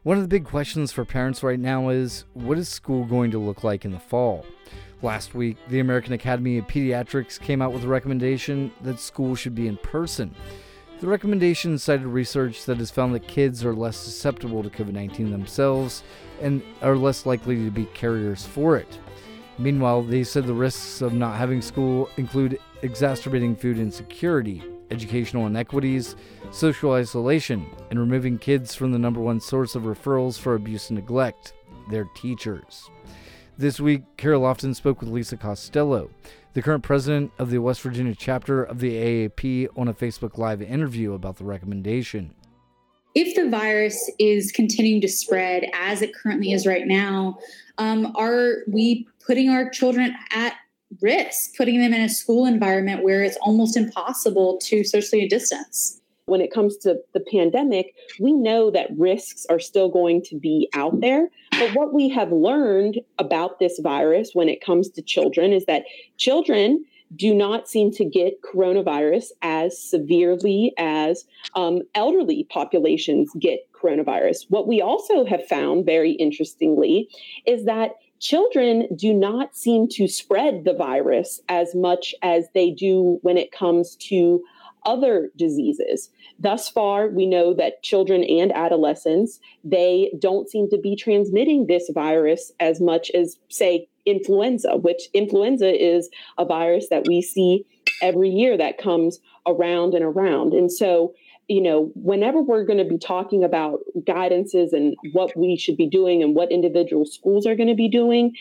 One of the big questions for parents right now is, what is school going to look like in the fall? Last week, the American Academy of Pediatrics came out with a recommendation that school should be in person. The recommendation cited research that has found that kids are less susceptible to COVID-19 themselves and are less likely to be carriers for it. Meanwhile, they said the risks of not having school include exacerbating food insecurity, educational inequities, social isolation, and removing kids from the number one source of referrals for abuse and neglect, their teachers. This week, Kara Lofton spoke with Lisa Costello, the current president of the West Virginia chapter of the AAP, on a Facebook Live interview about the recommendation. If the virus is continuing to spread as it currently is right now, are we putting our children at risk, putting them in a school environment where it's almost impossible to socially distance? When it comes to the pandemic, we know that risks are still going to be out there. But what we have learned about this virus when it comes to children is that children do not seem to get coronavirus as severely as elderly populations get coronavirus. What we also have found, very interestingly, is that children do not seem to spread the virus as much as they do when it comes to other diseases. Thus far, we know that children and adolescents, they don't seem to be transmitting this virus as much as, say, influenza, which influenza is a virus that we see every year that comes around and around. And so, whenever we're going to be talking about guidances and what we should be doing and what individual schools are going to be doing,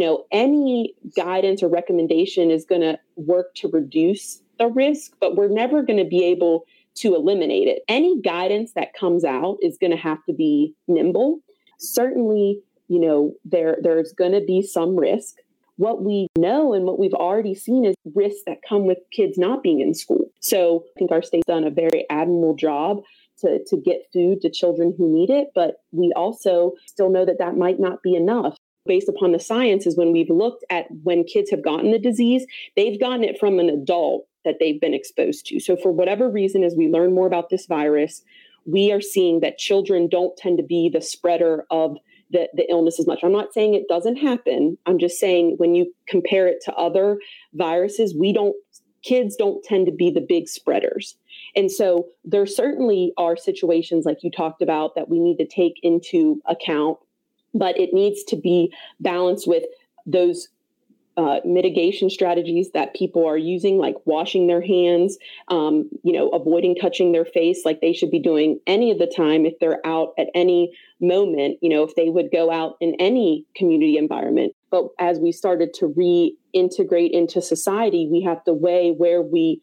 any guidance or recommendation is going to work to reduce the risk, but we're never going to be able to eliminate it. Any guidance that comes out is going to have to be nimble. Certainly, there's going to be some risk. What we know and what we've already seen is risks that come with kids not being in school. So I think our state's done a very admirable job to get food to children who need it, but we also still know that might not be enough. Based upon the science is when we've looked at when kids have gotten the disease, they've gotten it from an adult that they've been exposed to. So for whatever reason, as we learn more about this virus, we are seeing that children don't tend to be the spreader of the illness as much. I'm not saying it doesn't happen. I'm just saying when you compare it to other viruses, kids don't tend to be the big spreaders. And so there certainly are situations like you talked about that we need to take into account, but it needs to be balanced with those mitigation strategies that people are using, like washing their hands, avoiding touching their face like they should be doing any of the time if they're out at any moment, if they would go out in any community environment. But as we started to reintegrate into society, we have to weigh where we,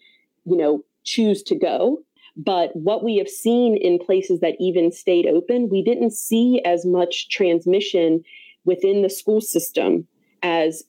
choose to go. But what we have seen in places that even stayed open, we didn't see as much transmission within the school system as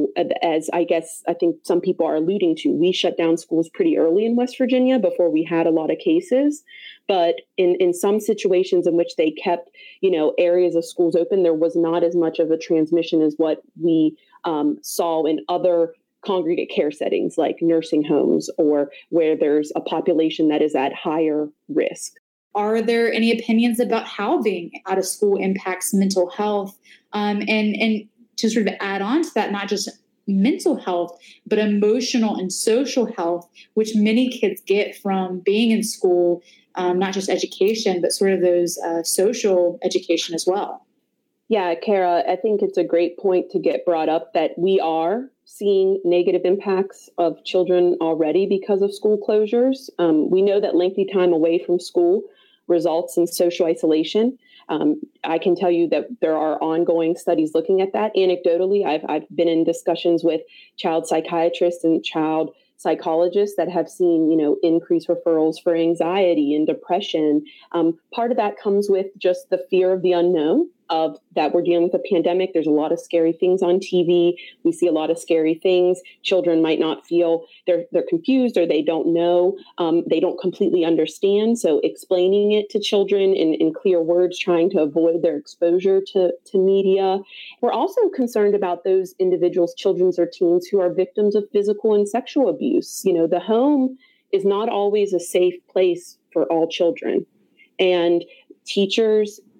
I think some people are alluding to. We shut down schools pretty early in West Virginia before we had a lot of cases. But in some situations in which they kept, areas of schools open, there was not as much of a transmission as what we saw in other congregate care settings like nursing homes or where there's a population that is at higher risk. Are there any opinions about how being out of school impacts mental health? And to sort of add on to that, not just mental health, but emotional and social health, which many kids get from being in school, not just education, but sort of those social education as well. Yeah, Kara, I think it's a great point to get brought up that we are seeing negative impacts of children already because of school closures. We know that lengthy time away from school results in social isolation. I can tell you that there are ongoing studies looking at that. Anecdotally, I've been in discussions with child psychiatrists and child psychologists that have seen, increased referrals for anxiety and depression. Part of that comes with just the fear of the unknown of that we're dealing with a pandemic. There's a lot of scary things on TV. We see a lot of scary things. Children might not feel they're confused or they don't know. They don't completely understand. So explaining it to children in clear words, trying to avoid their exposure to media. We're also concerned about those individuals, children or teens who are victims of physical and sexual abuse. The home is not always a safe place for all children. And teachers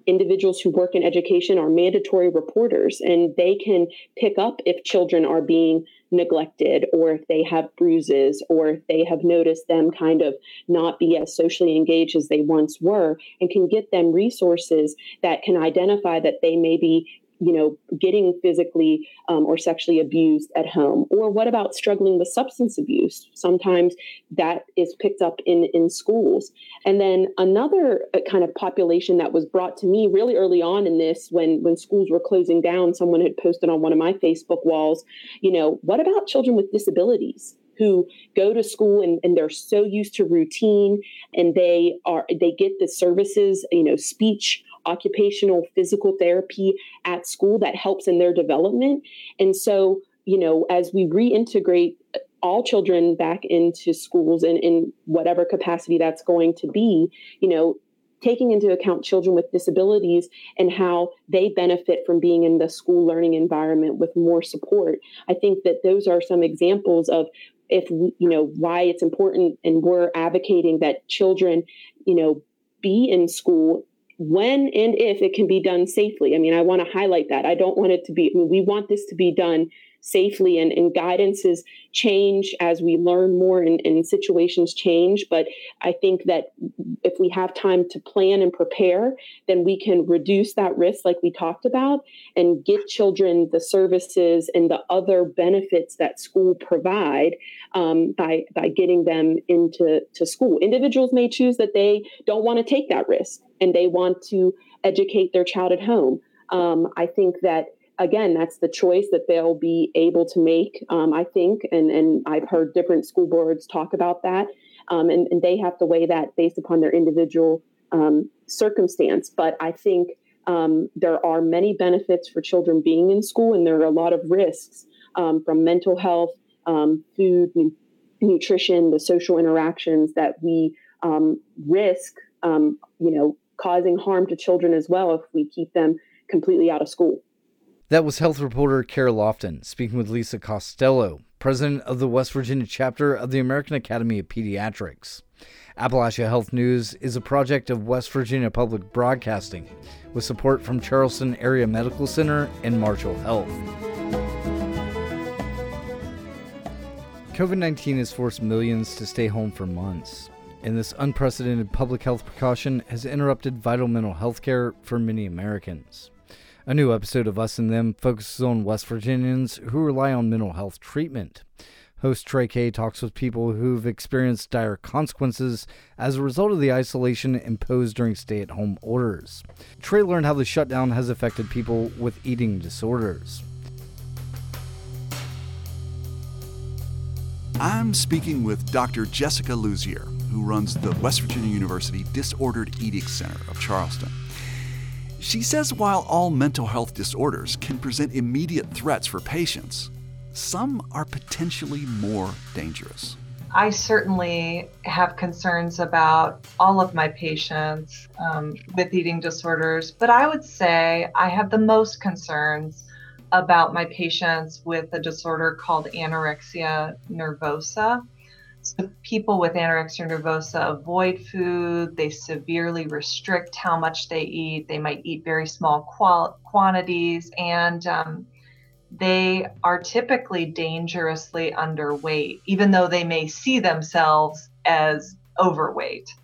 individuals who work in education are mandatory reporters, and they can pick up if children are being neglected, or if they have bruises, or if they have noticed them kind of not be as socially engaged as they once were, and can get them resources that can identify that they may be getting physically or sexually abused at home. Or what about struggling with substance abuse? Sometimes that is picked up in schools. And then another kind of population that was brought to me really early on in this, when schools were closing down, someone had posted on one of my Facebook walls, what about children with disabilities who go to school and they're so used to routine, and they get the services, speech, occupational, physical therapy at school that helps in their development. And so, as we reintegrate all children back into schools and in whatever capacity that's going to be, taking into account children with disabilities and how they benefit from being in the school learning environment with more support. I think that those are some examples of why it's important, and we're advocating that children, be in school when and if it can be done safely. I want to highlight that. I don't want it to be, we want this to be done safely, and guidances change as we learn more and situations change. But I think that if we have time to plan and prepare, then we can reduce that risk like we talked about, and get children the services and the other benefits that school provide by getting them into school. Individuals may choose that they don't want to take that risk and they want to educate their child at home. I think that, again, that's the choice that they'll be able to make, I think, and I've heard different school boards talk about that, and they have to weigh that based upon their individual circumstance. But I think there are many benefits for children being in school, and there are a lot of risks from mental health, food, nutrition, the social interactions that we risk, causing harm to children as well if we keep them completely out of school. That was health reporter Kara Lofton speaking with Lisa Costello, president of the West Virginia chapter of the American Academy of Pediatrics. Appalachia Health News is a project of West Virginia Public Broadcasting with support from Charleston Area Medical Center and Marshall Health. COVID-19 has forced millions to stay home for months, and this unprecedented public health precaution has interrupted vital mental health care for many Americans. A new episode of Us and Them focuses on West Virginians who rely on mental health treatment. Host Trey Kay talks with people who've experienced dire consequences as a result of the isolation imposed during stay-at-home orders. Trey learned how the shutdown has affected people with eating disorders. I'm speaking with Dr. Jessica Luzier, who runs the West Virginia University Disordered Eating Center of Charleston. She says while all mental health disorders can present immediate threats for patients, some are potentially more dangerous. I certainly have concerns about all of my patients with eating disorders, but I would say I have the most concerns about my patients with a disorder called anorexia nervosa. So people with anorexia nervosa avoid food, they severely restrict how much they eat, they might eat very small quantities, and they are typically dangerously underweight, even though they may see themselves as overweight.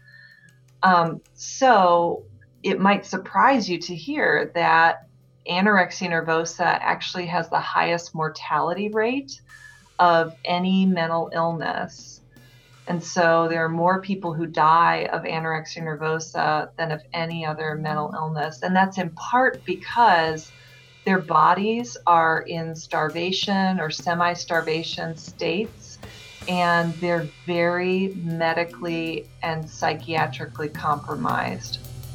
So it might surprise you to hear that anorexia nervosa actually has the highest mortality rate of any mental illness. And so there are more people who die of anorexia nervosa than of any other mental illness. And that's in part because their bodies are in starvation or semi-starvation states, and they're very medically and psychiatrically compromised.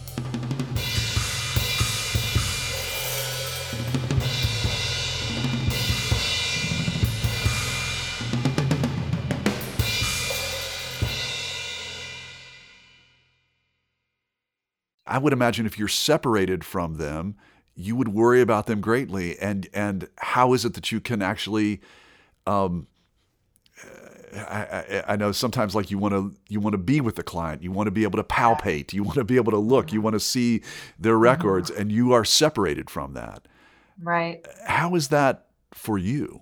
I would imagine if you're separated from them, you would worry about them greatly. And how is it that you can actually I know sometimes like you want to be with the client, you want to be able to palpate, you want to be able to look, you want to see their records, and you are separated from that. Right. How is that for you?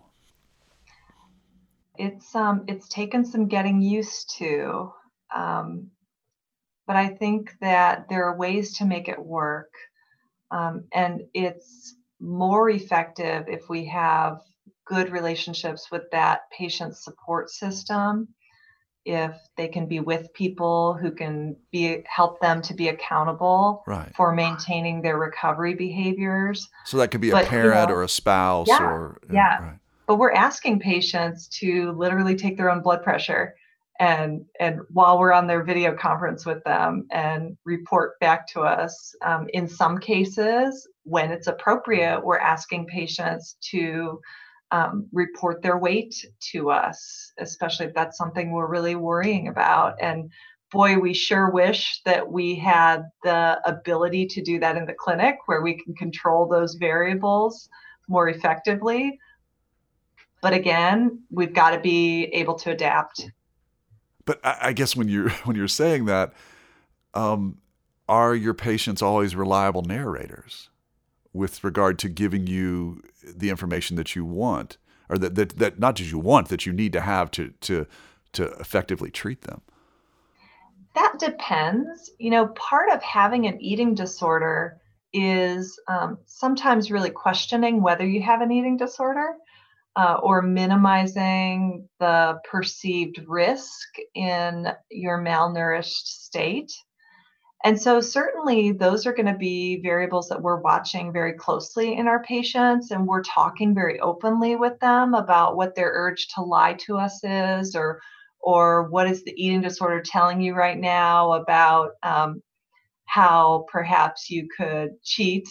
It's taken some getting used to, but I think that there are ways to make it work, and it's more effective if we have good relationships with that patient support system, if they can be with people who can help them to be accountable for maintaining their recovery behaviors. So that could be a parent or a spouse Right. But we're asking patients to literally take their own blood pressure and while we're on their video conference with them and report back to us. In some cases, when it's appropriate, we're asking patients to report their weight to us, especially if that's something we're really worrying about. And boy, we sure wish that we had the ability to do that in the clinic where we can control those variables more effectively. But again, we've got to be able to adapt. But I guess when you're saying that, are your patients always reliable narrators with regard to giving you the information that you want, or that not just you want, that you need to have to effectively treat them? That depends. Part of having an eating disorder is sometimes really questioning whether you have an eating disorder, or minimizing the perceived risk in your malnourished state. And so certainly those are going to be variables that we're watching very closely in our patients, and we're talking very openly with them about what their urge to lie to us is, or what is the eating disorder telling you right now about how perhaps you could cheat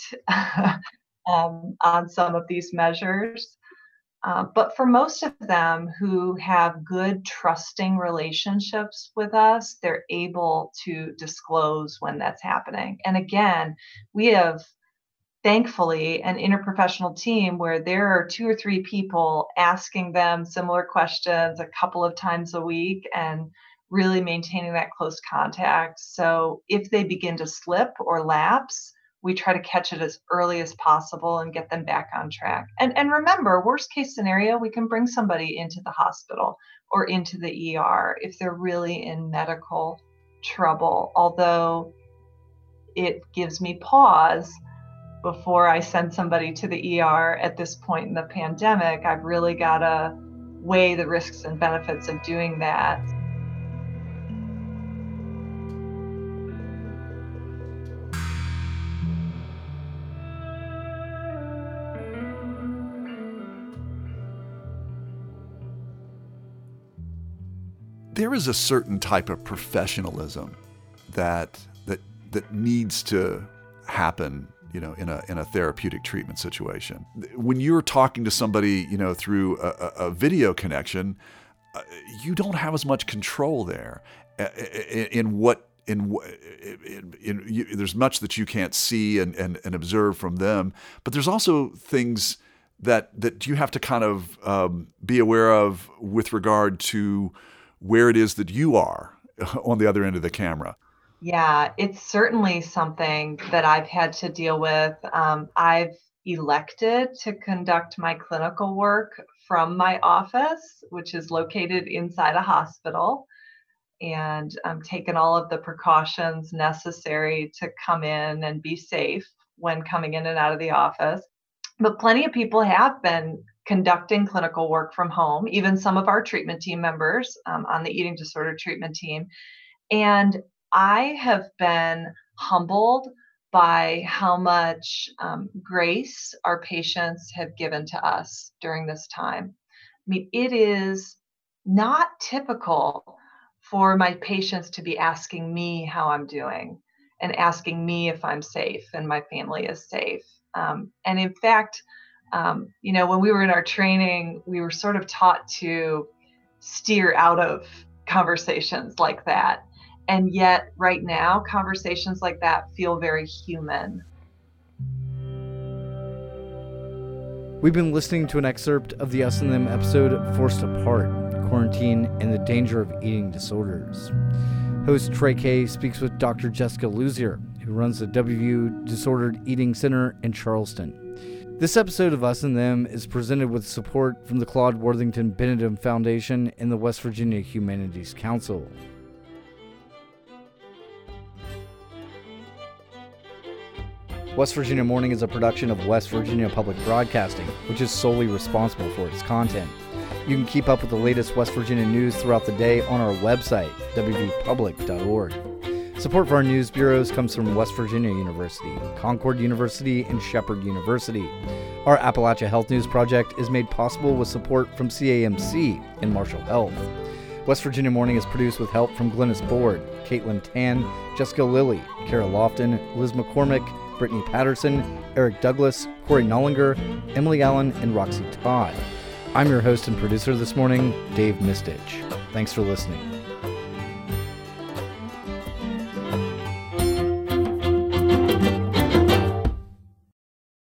on some of these measures. But for most of them who have good, trusting relationships with us, they're able to disclose when that's happening. And again, we have, thankfully, an interprofessional team where there are 2 or 3 people asking them similar questions a couple of times a week and really maintaining that close contact. So if they begin to slip or lapse, we try to catch it as early as possible and get them back on track. And remember, worst case scenario, we can bring somebody into the hospital or into the ER if they're really in medical trouble. Although it gives me pause before I send somebody to the ER at this point in the pandemic. I've really got to weigh the risks and benefits of doing that. There is a certain type of professionalism that needs to happen, in a therapeutic treatment situation. When you're talking to somebody, through a video connection, you don't have as much control there. There's much that you can't see and observe from them, but there's also things that you have to kind of be aware of with regard to where it is that you are on the other end of the camera. Yeah, it's certainly something that I've had to deal with. I've elected to conduct my clinical work from my office, which is located inside a hospital, and I'm taking all of the precautions necessary to come in and be safe when coming in and out of the office. But plenty of people have been conducting clinical work from home, even some of our treatment team members on the eating disorder treatment team. And I have been humbled by how much grace our patients have given to us during this time. I mean, it is not typical for my patients to be asking me how I'm doing and asking me if I'm safe and my family is safe. And in fact, when we were in our training, we were sort of taught to steer out of conversations like that. And yet right now, conversations like that feel very human. We've been listening to an excerpt of the S&M episode Forced Apart. quarantine and the danger of eating disorders. Host Trey Kay speaks with Dr. Jessica Luzier, who runs the WVU Disordered Eating Center in Charleston. This episode of Us and Them is presented with support from the Claude Worthington Benedum Foundation and the West Virginia Humanities Council. West Virginia Morning is a production of West Virginia Public Broadcasting, which is solely responsible for its content. You can keep up with the latest West Virginia news throughout the day on our website, wvpublic.org. Support for our news bureaus comes from West Virginia University, Concord University, and Shepherd University. Our Appalachia Health News Project is made possible with support from CAMC and Marshall Health. West Virginia Morning is produced with help from Glennis Board, Caitlin Tan, Jessica Lilly, Kara Lofton, Liz McCormick, Brittany Patterson, Eric Douglas, Corey Nollinger, Emily Allen, and Roxy Todd. I'm your host and producer this morning, Dave Mistich. Thanks for listening.